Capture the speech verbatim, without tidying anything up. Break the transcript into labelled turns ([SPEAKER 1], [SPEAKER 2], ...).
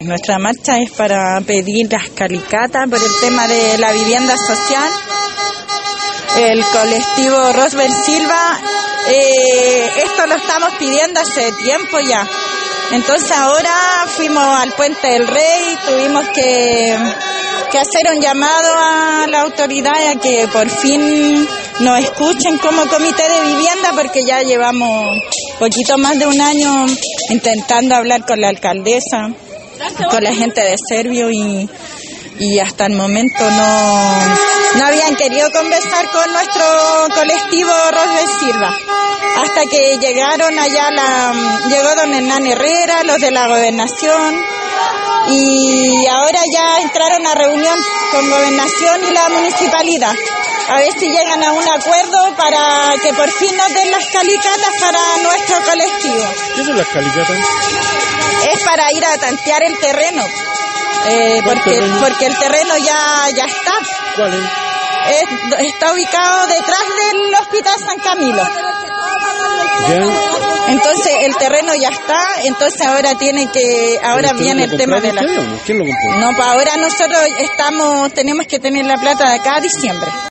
[SPEAKER 1] nuestra marcha es para pedir las calicatas por el tema de la vivienda social. El colectivo Rosbel Silva, eh, esto lo estamos pidiendo hace tiempo ya. Entonces ahora fuimos al Puente del Rey, tuvimos que, que hacer un llamado a la autoridad a que por fin nos escuchen como comité de vivienda, porque ya llevamos poquito más de un año intentando hablar con la alcaldesa, con la gente de Servio y, y hasta el momento no, no habían querido conversar con nuestro colectivo Rosbel Silva. Hasta que llegaron allá, la, llegó don Hernán Herrera, los de la gobernación, y ahora ya entraron a reunión con gobernación y la municipalidad. A ver si llegan a un acuerdo para que por fin nos den las calicatas para nuestro colectivo.
[SPEAKER 2] ¿Qué son las calicatas?
[SPEAKER 1] Es para ir a tantear el terreno, eh, porque, terreno? porque el terreno ya, ya está.
[SPEAKER 2] ¿Cuál es?
[SPEAKER 1] es? Está ubicado detrás del Hospital San Camilo.
[SPEAKER 2] ¿Ya?
[SPEAKER 1] Entonces el terreno ya está, entonces ahora tiene que, ahora viene el tema de la...
[SPEAKER 2] ¿Quién lo compró?
[SPEAKER 1] No, pues ahora nosotros estamos, tenemos que tener la plata de acá a diciembre.